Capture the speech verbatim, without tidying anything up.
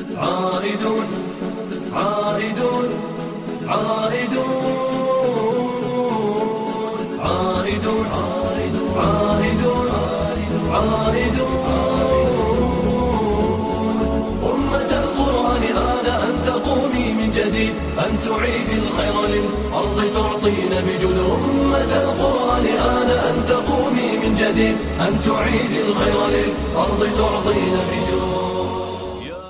عائدون عائدون عائدون عائدون عائدون عائدون أمة القرآن آن أن تقومي من جديد، أن تعيدي الخير للأرض تعطين بجود. أمة القرآن آن أن تقومي من جديد، أن تعيدي الخير للأرض تعطين بجود.